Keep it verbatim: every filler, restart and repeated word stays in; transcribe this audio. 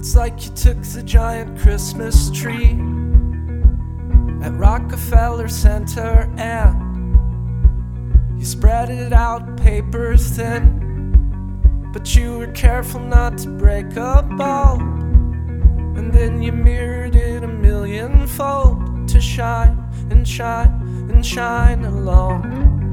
It's like you took the giant Christmas tree at Rockefeller Center and you spread it out paper thin, but you were careful not to break a bulb, and then you mirrored it a millionfold to shine and shine and shine along.